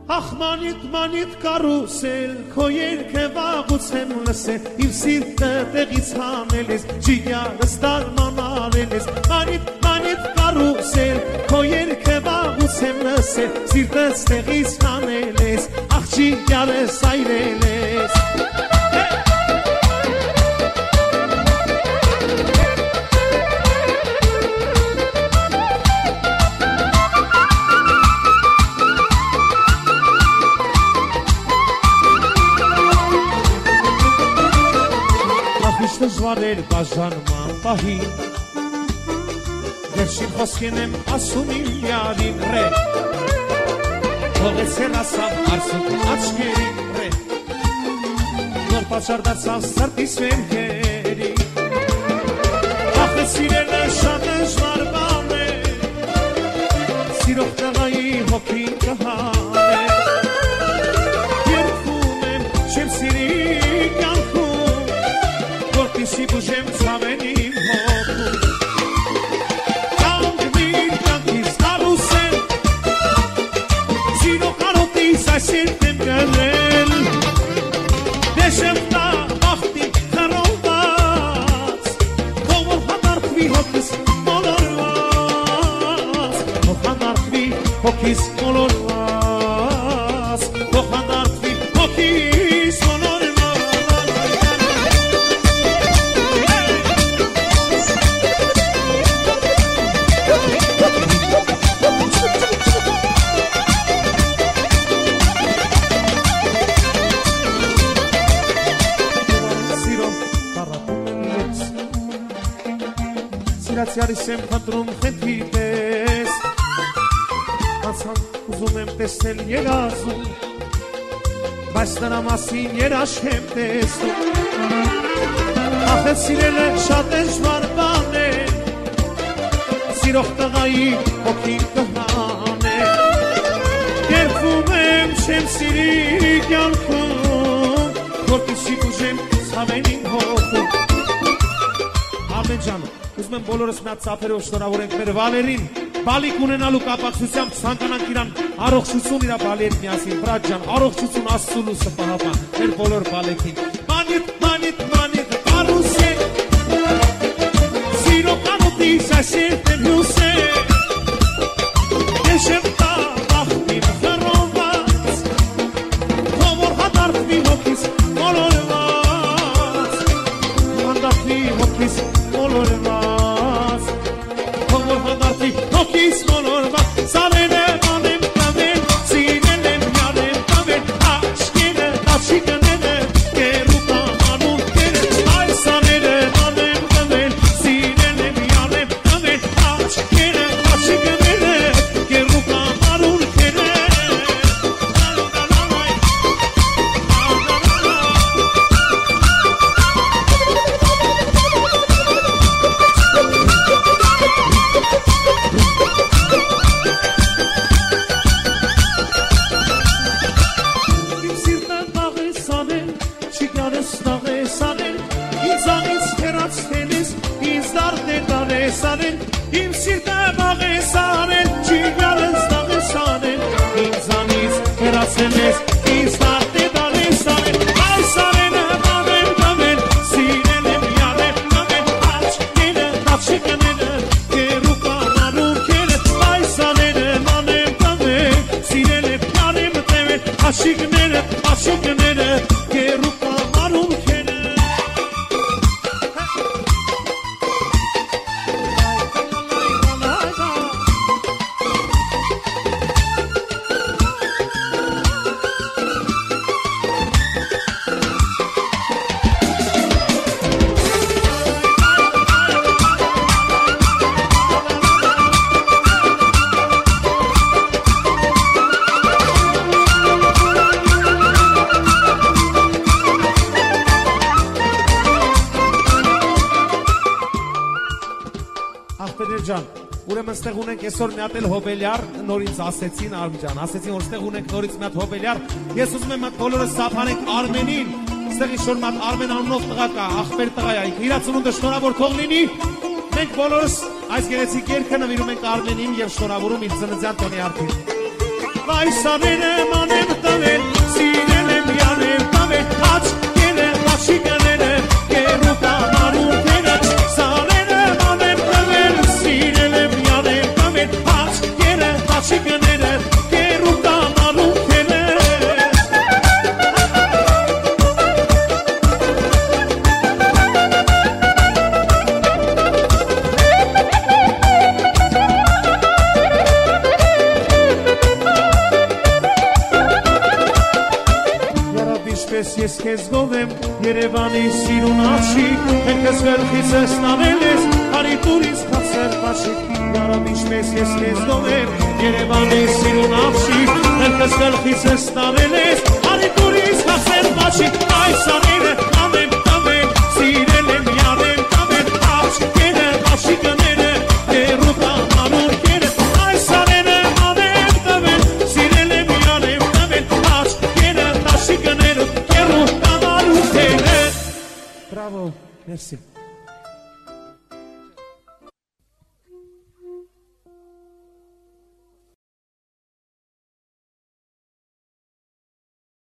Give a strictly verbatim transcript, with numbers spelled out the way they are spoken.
Ախ մանիտ մանիտ կարուսել քո երկևաղուց եմ լսել իմ սիրտը տեղից հանել ես ջիգարս դարմանալել ես մանիտ մանիտ կարուսել քո երկևաղուց եմ լսել սիրտս տեղից հանել ես ախ ջիգարս այրել ես Դժվար էր բաժանման պահին Վերջին խոսքեն եմ ասում իմ յարին ռե Թողեց հեռասավ արցուկ աչքերին ռե Նոր պատճառ դարձավ սրտիս վերքերի Ախ սիրելը շատ դժվար բան է Սիրող տղայի հոգին կհան է Երգում եմ չեմ սիրի կյանքում Որպիսի բուժեմ ցավեն իմ հոգում Կանգնիր կյանքից կարուսել Սիրո կարոտից այս սիրտ եմ գնել Դեշեմ տա բախտի խռովված Թող որ հանդարտվի հոգիս մոլորված Թող հանդարտվի հոգիս մոլորված Թող հանդարտվի հոգիս մոլորված Սիրացյալիս եմ խնդրում խնդիր պես Անցան ուզում եմ տեսնել երազում Բայց նրա մասին երաշ եմ տեսնում Ախ սիրելը շատ դժվար բան է Սիրող տղայի հոգին կհան է Երգում եմ չեմ սիրի կյանքում Որպեսզի բուժեմ ցավեն իմ հոգում Ահմեդ ջան Ուզում եմ բոլորս մի հատ ծափերով շնորհավորենք մեր Վալերին Բալիկ ունենալու կապակցությամբ ցանկանանք իրան առողջություն իր բալի հետ միասին Բրատ ջան առողջություն Աստծու լույսը պահապան մեր բոլոր բալեքին Մանիտ մանիտ մանիտ կարուսել Սիրո կանոտից այս երթ եմ հյուսել Դեշեմ տա բախտին խռովված Թող որ հանդարտվի հոգիս մոլորված Հանդարտվի հոգիս մոլորված Հոգիս մոլորված Սարել եմ անեմ տավել Սիրել եմ յարեմ տավել Աշկերը աշիկները Կերու կամանուն կերել Այ սարել եմ անեմ տավել Սիրել եմ յարեմ տավել Աշկերը աշիկները Կերու կամանուն կերել Իմ սիրտը բաղ է սարել, չիգարս դաղ է սարել Ինձանից հեռացել ես, ինձ դարդ է դար է սարել Այ սարելը բաղ եմ տվել, սիրել եմ յարեմ տվել Աչքերը, աշիկները, կերու կանարում կերել Այ սարելը բաղ եմ տվել, սիրել եմ յարեմ տվել Աշիկները, աշիկները, կերու կանարում կերել Ուրեմն ստեղ ունենք այսօր մի հատ էլ հոբելյար, նոր ինձ ասեցին Արմիջան, ասեցին որ ստեղ ունենք նորից մի հատ հոբելյար, ես ուզում եմ բոլորս ծափանենք Արմենին, ստեղ ինչ-որ մի հատ Արմեն անունով տղա կա, աղբեր տղա է, իր ծնունդը շնորհավոր թող լինի, մենք բոլորս այս գեղեցիկ երգը նվիրում ենք Արմենին եւ շնորհավորում իր ծննդյան տոնի արդին։ Վայսարերը մանեմ տվել, սիրել եմ յանեմ տվել, աչքերը աշիկները, կերու կամարունքերը, սարերը մանեմ տվել, սիրել եմ յանեմ տվել, աչքերը աշիկները, կերու կամարունքերը Ես քեզ գովեմ Երևանի սիրուն աշիկ Հենքս վերխից ես նանել ես Հարի տուր ինձ կասեր պաշիկ Յարամ ինչպես ես քեզ գովեմ Երևանի սիրուն աշիկ Հենքս վերխից ես նանել ես Հարի տուր ինձ կասեր պաշիկ Այս աները անեմ տվել Սիրել եմ յանեմ տվել Աչքերը աշիկները Կերու կամարունքերը Այս աները անեմ տվել Սիրել եմ յանեմ տվել Աչքերը աշիկները Bravo, merci.